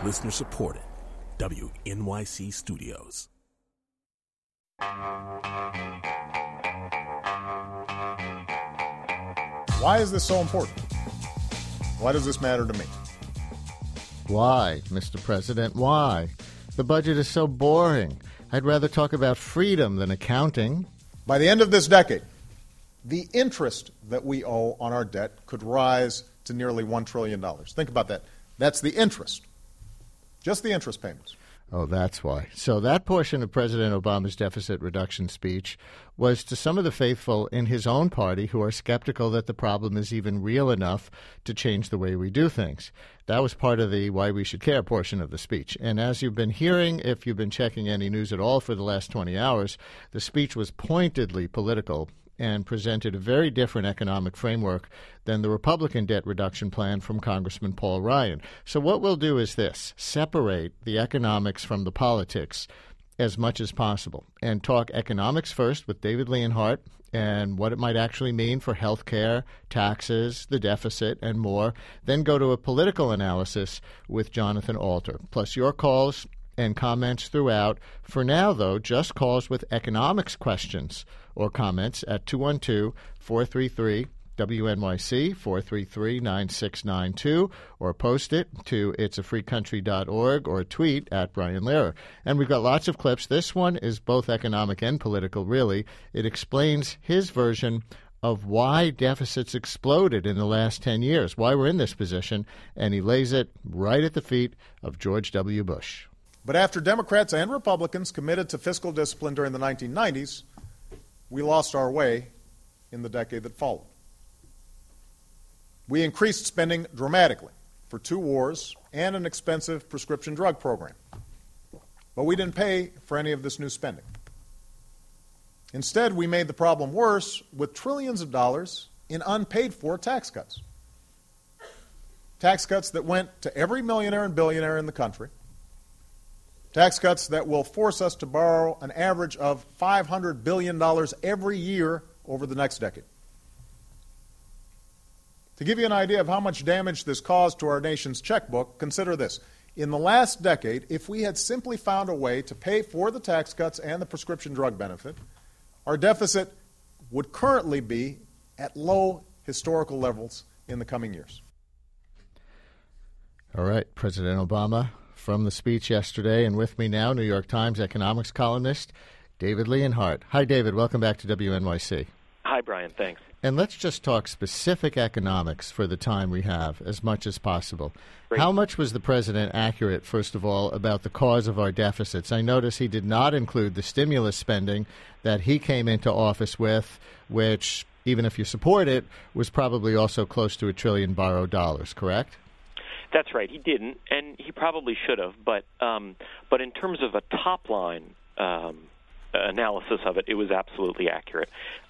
Listener supported. WNYC Studios. Why is this so important? Why does this matter to me? Why, Mr. President, why? The budget is so boring. I'd rather talk about freedom than accounting. By the end of this decade, the interest that we owe on our debt could rise to nearly $1 trillion. Think about that. That's the interest. Just the interest payments. Oh, that's why. So that portion of President Obama's deficit reduction speech was to some of the faithful in his own party who are skeptical that the problem is even real enough to change the way we do things. That was part of the why we should care portion of the speech. And as you've been hearing, if you've been checking any news at all for the last 20 hours, the speech was pointedly political and presented a very different economic framework than the Republican debt reduction plan from Congressman Paul Ryan. So what we'll do is this: separate the economics from the politics as much as possible and talk economics first with David Leonhardt and what it might actually mean for health care, taxes, the deficit, and more. Then go to a political analysis with Jonathan Alter, plus your calls and comments throughout. For now, though, just calls with economics questions or comments at 212-433-WNYC, 433-9692, or post it to itsafreecountry.org or tweet at Brian Lehrer. And we've got lots of clips. This one is both economic and political, really. It explains his version of why deficits exploded in the last 10 years, why we're in this position, and he lays it right at the feet of George W. Bush. But after Democrats and Republicans committed to fiscal discipline during the 1990s, we lost our way in the decade that followed. We increased spending dramatically for 2 wars and an expensive prescription drug program. But we didn't pay for any of this new spending. Instead, we made the problem worse with trillions of dollars in unpaid-for tax cuts. Tax cuts that went to every millionaire and billionaire in the country. Tax cuts that will force us to borrow an average of $500 billion every year over the next decade. To give you an idea of how much damage this caused to our nation's checkbook, consider this. In the last decade, if we had simply found a way to pay for the tax cuts and the prescription drug benefit, our deficit would currently be at low historical levels in the coming years. All right, President Obama, from the speech yesterday, and with me now, New York Times economics columnist David Leonhardt. Hi, David. Welcome back to WNYC. Hi, Brian. Thanks. And let's just talk specific economics for the time we have as much as possible. Great. How much was the president accurate, first of all, about the cause of our deficits? I notice he did not include the stimulus spending that he came into office with, which, even if you support it, was probably also close to $1 trillion borrowed dollars, correct? That's right. He didn't, and he probably should have. But in terms of a top-line analysis of it, it was absolutely accurate.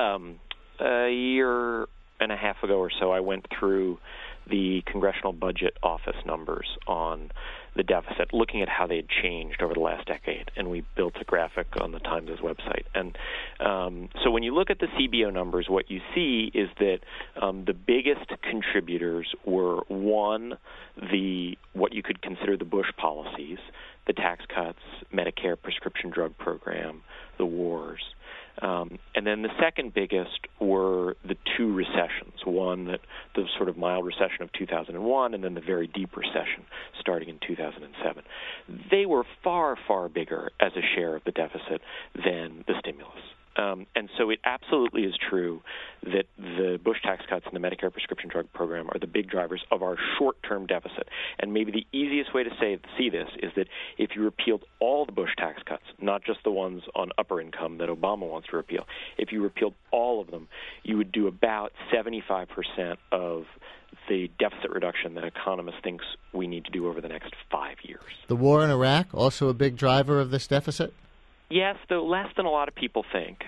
A year and a half ago or so, I went through the Congressional Budget Office numbers on the deficit, looking at how they had changed over the last decade, and we built a graphic on the Times' website. And so when you look at the CBO numbers, what you see is that the biggest contributors were, one, what you could consider the Bush policies, the tax cuts, Medicare prescription drug program, the wars. And then the second biggest were the 2 recessions, one, the sort of mild recession of 2001, and then the very deep recession starting in 2007. They were far, far bigger as a share of the deficit than the stimulus. And so it absolutely is true that the Bush tax cuts and the Medicare prescription drug program are the big drivers of our short-term deficit. And maybe the easiest way to see this is that if you repealed all the Bush tax cuts, not just the ones on upper income that Obama wants to repeal, if you repealed all of them, you would do about 75% of the deficit reduction that economists think we need to do over the next 5 years. The war in Iraq, also a big driver of this deficit? Yes, though less than a lot of people think.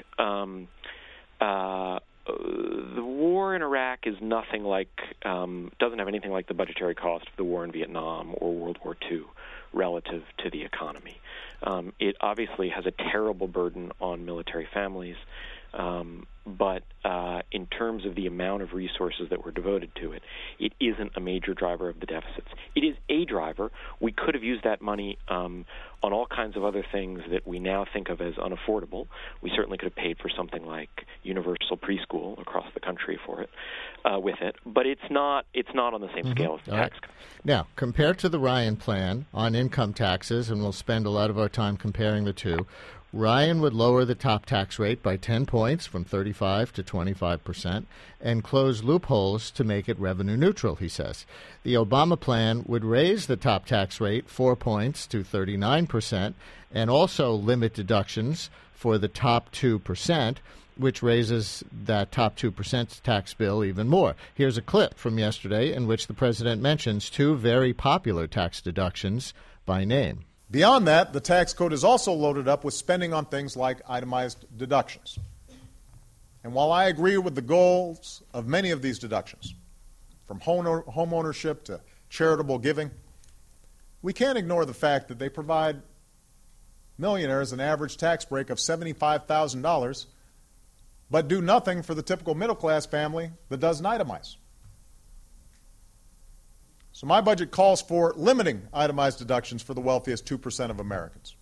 The war in Iraq is nothing like, doesn't have anything like the budgetary cost of the war in Vietnam or World War II relative to the economy. It obviously has a terrible burden on military families. But in terms of the amount of resources that were devoted to it, it isn't a major driver of the deficits. It is a driver. We could have used that money on all kinds of other things that we now think of as unaffordable. We certainly could have paid for something like universal preschool across the country for it, with it. But it's not on the same scale as the tax cut. Now, compared to the Ryan plan on income taxes, and we'll spend a lot of our time comparing the two, Ryan would lower the top tax rate by 10 points from 35 to 25% and close loopholes to make it revenue neutral, he says. The Obama plan would raise the top tax rate 4 points to 39% and also limit deductions for the top 2%, which raises that top 2% tax bill even more. Here's a clip from yesterday in which the president mentions two very popular tax deductions by name. Beyond that, the tax code is also loaded up with spending on things like itemized deductions. And while I agree with the goals of many of these deductions, from home ownership to charitable giving, we can't ignore the fact that they provide millionaires an average tax break of $75,000, but do nothing for the typical middle-class family that doesn't itemize. So my budget calls for limiting itemized deductions for the wealthiest 2% of Americans,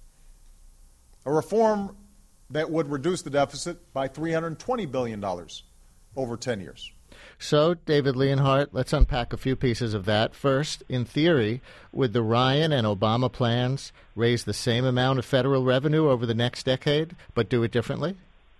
a reform that would reduce the deficit by $320 billion over 10 years. So, David Leonhardt, let's unpack a few pieces of that. First, in theory, would the Ryan and Obama plans raise the same amount of federal revenue over the next decade, but do it differently?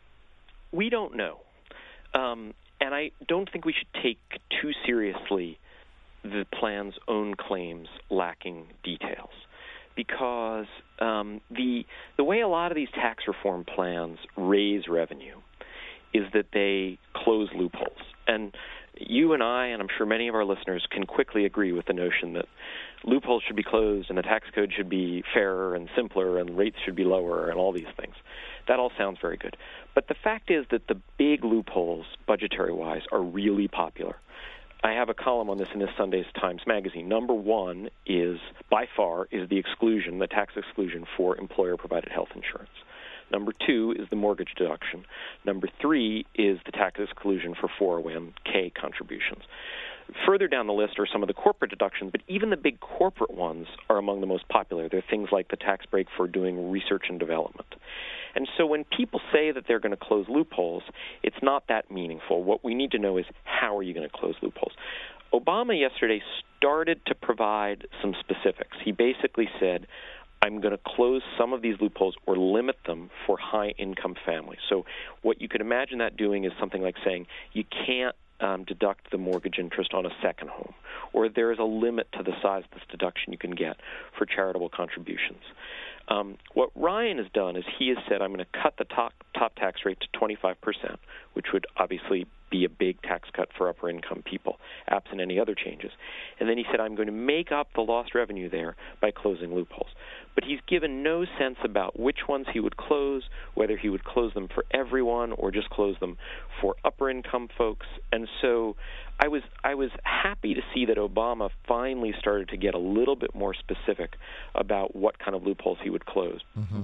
We don't know. And I don't think we should take too seriously the plan's own claims lacking details, because the way a lot of these tax reform plans raise revenue is that they close loopholes. And you and I, and I'm sure many of our listeners, can quickly agree with the notion that loopholes should be closed and the tax code should be fairer and simpler and rates should be lower and all these things. That all sounds very good. But the fact is that the big loopholes, budgetary-wise, are really popular. I have a column on this in this Sunday's Times Magazine. Number one is, by far, is the exclusion, the tax exclusion for employer-provided health insurance. Number two is the mortgage deduction. Number three is the tax exclusion for 401k contributions. Further down the list are some of the corporate deductions, but even the big corporate ones are among the most popular. They're things like the tax break for doing research and development. And so when people say that they're going to close loopholes, it's not that meaningful. What we need to know is, how are you going to close loopholes? Obama yesterday started to provide some specifics. He basically said, I'm going to close some of these loopholes or limit them for high-income families. So what you could imagine that doing is something like saying you can't deduct the mortgage interest on a second home, or there is a limit to the size of this deduction you can get for charitable contributions. What Ryan has done is he has said, I'm going to cut the top tax rate to 25%, which would obviously be a big tax cut for upper-income people, absent any other changes. And then he said, I'm going to make up the lost revenue there by closing loopholes. But he's given no sense about which ones he would close, whether he would close them for everyone or just close them for upper-income folks. And so I was happy to see that Obama finally started to get a little bit more specific about what kind of loopholes he would close. Mm-hmm.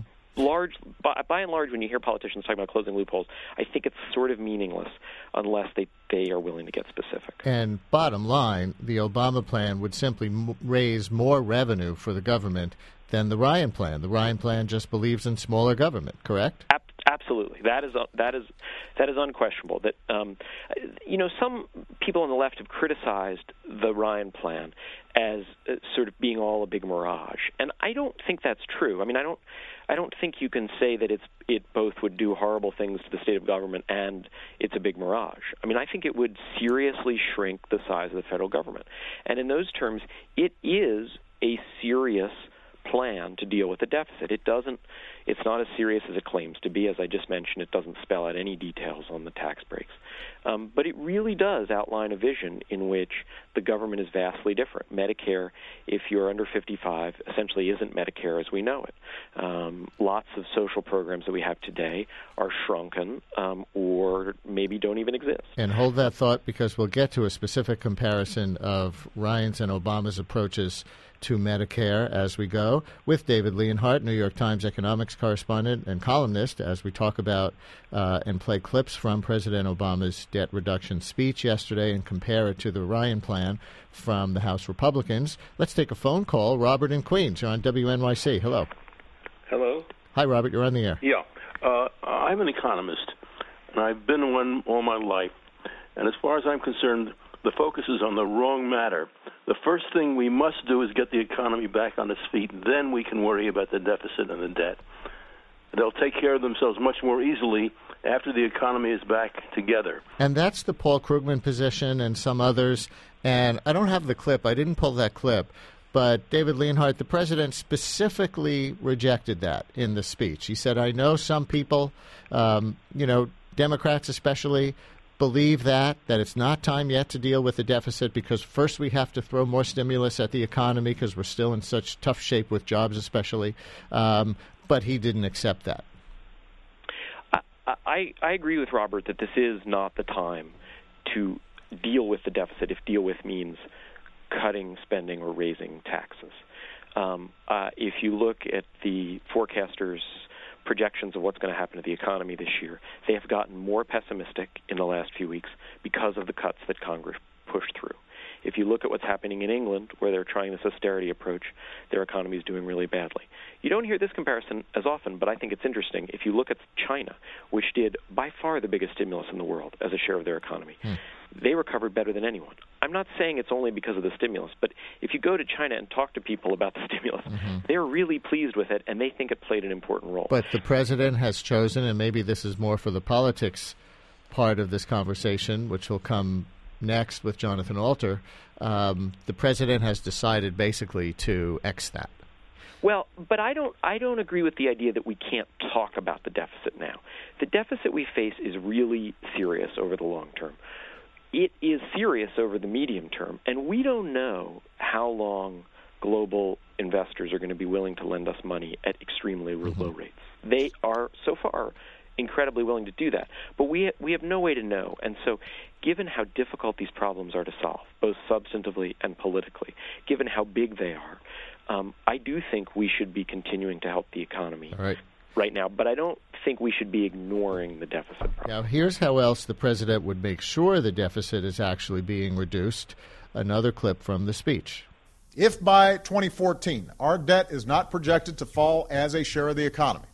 By and large, when you hear politicians talking about closing loopholes, I think it's sort of meaningless unless they are willing to get specific. And bottom line, the Obama plan would simply raise more revenue for the government than the Ryan plan. The Ryan plan just believes in smaller government, correct? Absolutely, that is unquestionable. That some people on the left have criticized the Ryan plan as sort of being all a big mirage, and I don't think that's true. I mean, I don't think you can say that it both would do horrible things to the state of government and it's a big mirage. I mean, I think it would seriously shrink the size of the federal government, and in those terms, it is a serious plan to deal with the deficit. It's not as serious as it claims to be. As I just mentioned, it doesn't spell out any details on the tax breaks. But it really does outline a vision in which the government is vastly different. Medicare, if you're under 55, essentially isn't Medicare as we know it. Lots of social programs that we have today are shrunken or maybe don't even exist. And hold that thought, because we'll get to a specific comparison of Ryan's and Obama's approaches to Medicare as we go with David Leonhardt, New York Times economics politics correspondent and columnist, as we talk about and play clips from President Obama's debt reduction speech yesterday and compare it to the Ryan plan from the House Republicans. Let's take a phone call. Robert in Queens, you're on WNYC. Hello. Hello. Hi, Robert. You're on the air. Yeah. I'm an economist, and I've been one all my life. And as far as I'm concerned, the focus is on the wrong matter. The first thing we must do is get the economy back on its feet. Then we can worry about the deficit and the debt. They'll take care of themselves much more easily after the economy is back together. And that's the Paul Krugman position and some others. And I don't have the clip. I didn't pull that clip. But David Leonhardt, the president specifically rejected that in the speech. He said, I know some people, Democrats especially, believe that it's not time yet to deal with the deficit because first we have to throw more stimulus at the economy because we're still in such tough shape with jobs especially. But he didn't accept that. I agree with Robert that this is not the time to deal with the deficit if deal with means cutting spending or raising taxes. If you look at the forecasters' projections of what's going to happen to the economy this year, they have gotten more pessimistic in the last few weeks because of the cuts that Congress pushed through. If you look at what's happening in England, where they're trying this austerity approach, their economy is doing really badly. You don't hear this comparison as often, but I think it's interesting. If you look at China, which did by far the biggest stimulus in the world as a share of their economy, they recovered better than anyone. I'm not saying it's only because of the stimulus, but if you go to China and talk to people about the stimulus, they're really pleased with it, and they think it played an important role. But the president has chosen, and maybe this is more for the politics part of this conversation, which will come next with Jonathan Alter, the president has decided basically to X that. Well, but I don't agree with the idea that we can't talk about the deficit now. The deficit we face is really serious over the long term. It is serious over the medium term, and we don't know how long global investors are going to be willing to lend us money at extremely low rates. They are, so far, incredibly willing to do that. But we have no way to know. And so given how difficult these problems are to solve, both substantively and politically, given how big they are, I do think we should be continuing to help the economy right now. But I don't think we should be ignoring the deficit problem. Now, here's how else the president would make sure the deficit is actually being reduced. Another clip from the speech. If by 2014 our debt is not projected to fall as a share of the economy,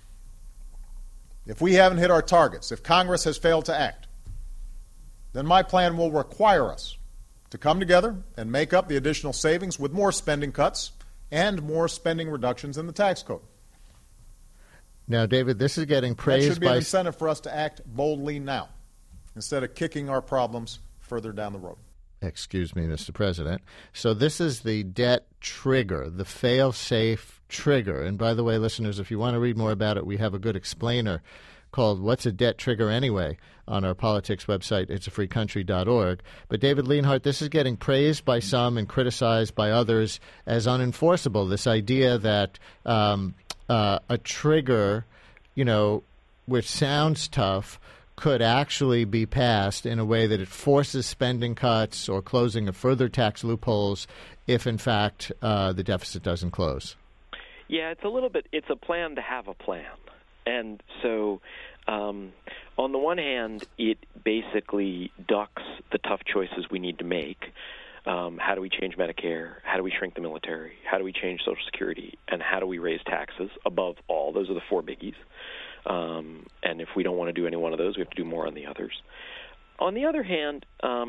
if we haven't hit our targets, if Congress has failed to act, then my plan will require us to come together and make up the additional savings with more spending cuts and more spending reductions in the tax code. Now, David, this is getting praised by... That should be an incentive for us to act boldly now instead of kicking our problems further down the road. Excuse me, Mr. President. So this is the debt trigger, the fail-safe trigger. And by the way, listeners, if you want to read more about it, we have a good explainer called What's a Debt Trigger Anyway on our politics website, itsafreecountry.org. But David Leonhardt, this is getting praised by some and criticized by others as unenforceable, this idea that a trigger, which sounds tough, could actually be passed in a way that it forces spending cuts or closing of further tax loopholes if, in fact, the deficit doesn't close. Yeah, it's a plan to have a plan. And so on the one hand, it basically ducks the tough choices we need to make. How do we change Medicare? How do we shrink the military? How do we change Social Security? And how do we raise taxes? Above all, those are the four biggies. And if we don't want to do any one of those, we have to do more on the others. On the other hand,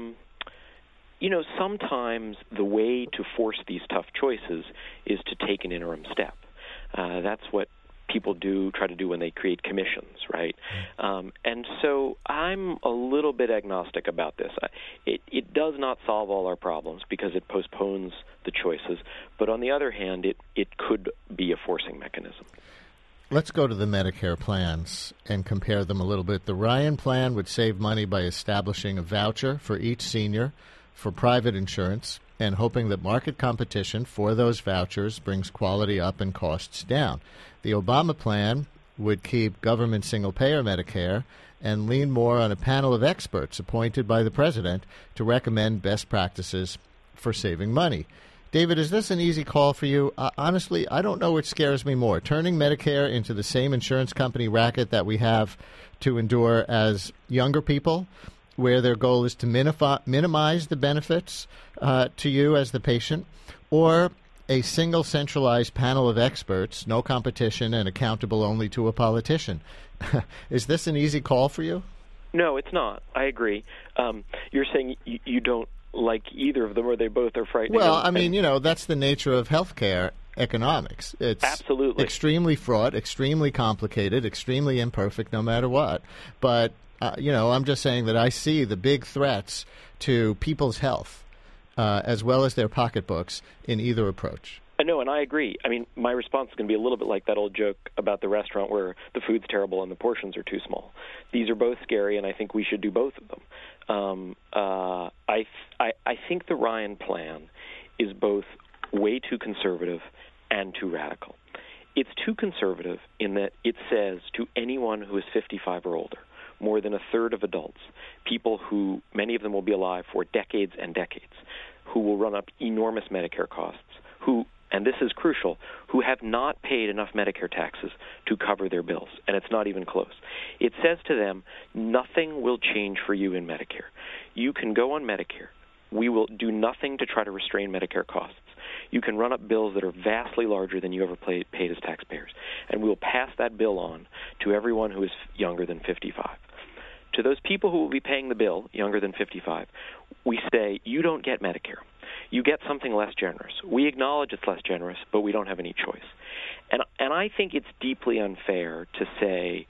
sometimes the way to force these tough choices is to take an interim step. That's what people try to do when they create commissions, right? And so I'm a little bit agnostic about this. It does not solve all our problems because it postpones the choices. But on the other hand, it could be a forcing mechanism. Let's go to the Medicare plans and compare them a little bit. The Ryan plan would save money by establishing a voucher for each senior for private insurance and hoping that market competition for those vouchers brings quality up and costs down. The Obama plan would keep government single-payer Medicare and lean more on a panel of experts appointed by the president to recommend best practices for saving money. David, is this an easy call for you? Honestly, I don't know which scares me more, turning Medicare into the same insurance company racket that we have to endure as younger people, where their goal is to minimize the benefits to you as the patient, or a single centralized panel of experts, no competition, and accountable only to a politician. Is this an easy call for you? No, it's not. I agree. You're saying you don't like either of them, or they both are frightening. Well, I mean, that's the nature of healthcare economics. It's absolutely extremely fraught, extremely complicated, extremely imperfect no matter what. But, I'm just saying that I see the big threats to people's health as well as their pocketbooks in either approach. No, and I agree. I mean, my response is going to be a little bit like that old joke about the restaurant where the food's terrible and the portions are too small. These are both scary, and I think we should do both of them. I think the Ryan plan is both way too conservative and too radical. It's too conservative in that it says to anyone who is 55 or older, more than a third of adults, people who, many of them will be alive for decades and decades, who will run up enormous Medicare costs, who, and this is crucial, who have not paid enough Medicare taxes to cover their bills, and it's not even close. It says to them, nothing will change for you in Medicare. You can go on Medicare. We will do nothing to try to restrain Medicare costs. You can run up bills that are vastly larger than you ever paid as taxpayers, and we will pass that bill on to everyone who is younger than 55. To those people who will be paying the bill, younger than 55, we say, you don't get Medicare. You get something less generous. We acknowledge it's less generous, but we don't have any choice. And I think it's deeply unfair to say,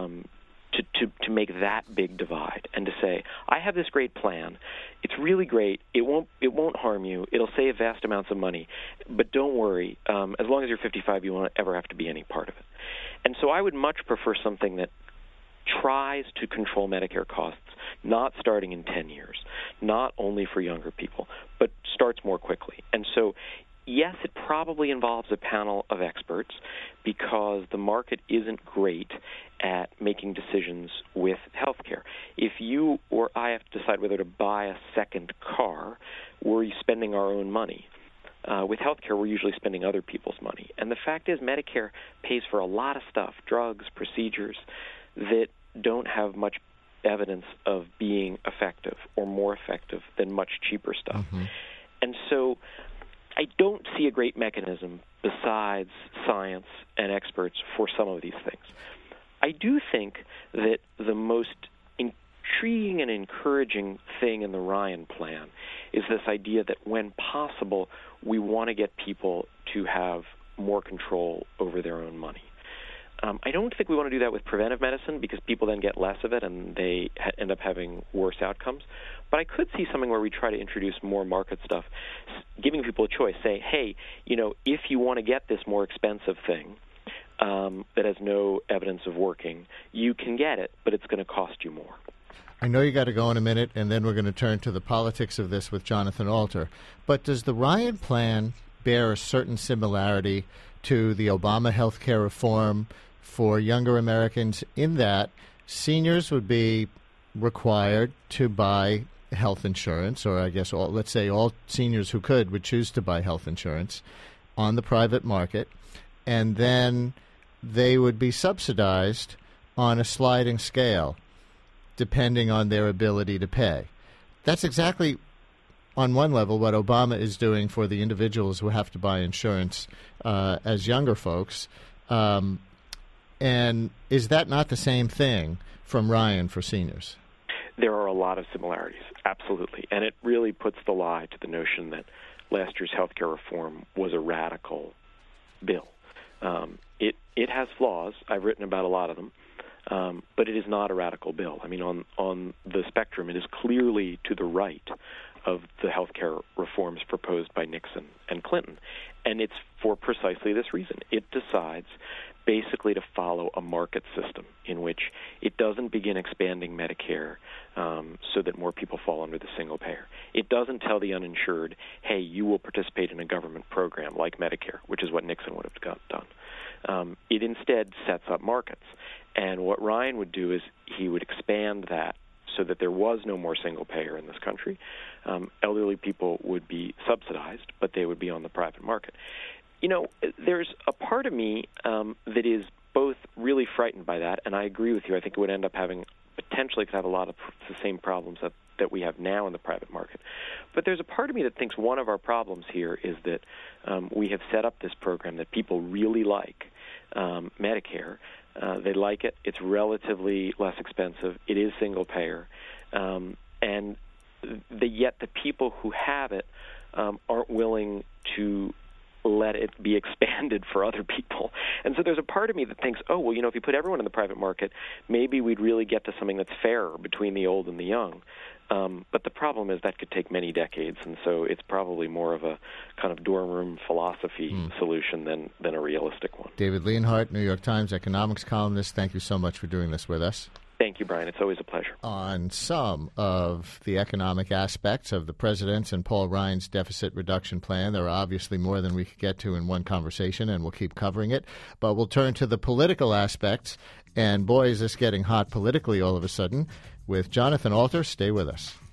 to make that big divide and to say, I have this great plan. It's really great. It won't harm you. It'll save vast amounts of money. But don't worry. As long as you're 55, you won't ever have to be any part of it. And so I would much prefer something that tries to control Medicare costs, not starting in 10 years, not only for younger people, but starts more quickly. And so, yes, it probably involves a panel of experts because the market isn't great at making decisions with healthcare. If you or I have to decide whether to buy a second car, we're spending our own money. With healthcare, we're usually spending other people's money. And the fact is Medicare pays for a lot of stuff, drugs, procedures, that don't have much evidence of being effective or more effective than much cheaper stuff. Mm-hmm. And so I don't see a great mechanism besides science and experts for some of these things. I do think that the most intriguing and encouraging thing in the Ryan plan is this idea that when possible, we want to get people to have more control over their own money. I don't think we want to do that with preventive medicine because people then get less of it and they end up having worse outcomes. But I could see something where we try to introduce more market stuff, giving people a choice. Say, hey, if you want to get this more expensive thing that has no evidence of working, you can get it, but it's going to cost you more. I know you got to go in a minute, and then we're going to turn to the politics of this with Jonathan Alter. But does the Ryan plan bear a certain similarity to the Obama health care reform for younger Americans in that seniors would be required to buy health insurance, or I guess let's say all seniors who could would choose to buy health insurance on the private market, and then they would be subsidized on a sliding scale depending on their ability to pay. That's exactly, on one level, what Obama is doing for the individuals who have to buy insurance as younger folks. And is that not the same thing from Ryan for seniors? There are a lot of similarities, absolutely. And it really puts the lie to the notion that last year's health care reform was a radical bill. It has flaws. I've written about a lot of them. But it is not a radical bill. I mean, on the spectrum, it is clearly to the right of the health care reforms proposed by Nixon and Clinton. And it's for precisely this reason. It decides basically to follow a market system in which it doesn't begin expanding Medicare so that more people fall under the single payer. It doesn't tell the uninsured, hey, you will participate in a government program like Medicare, which is what Nixon would have done. It instead sets up markets. And what Ryan would do is he would expand that so that there was no more single payer in this country. Elderly people would be subsidized, but they would be on the private market. You know, there's a part of me that is both really frightened by that, and I agree with you. I think it would end up potentially could have a lot of the same problems that we have now in the private market. But there's a part of me that thinks one of our problems here is that we have set up this program that people really like, Medicare. They like it. It's relatively less expensive. It is single payer. And yet the people who have it aren't willing to let it be expanded for other people. And so there's a part of me that thinks, oh, well, you know, if you put everyone in the private market, maybe we'd really get to something that's fairer between the old and the young. But the problem is that could take many decades, and so it's probably more of a kind of dorm room philosophy solution than a realistic one. David Leonhardt, New York Times economics columnist, thank you so much for doing this with us. Thank you, Brian. It's always a pleasure. On some of the economic aspects of the President's and Paul Ryan's deficit reduction plan, there are obviously more than we could get to in one conversation, and we'll keep covering it. But we'll turn to the political aspects, and boy, is this getting hot politically all of a sudden. With Jonathan Alter, stay with us.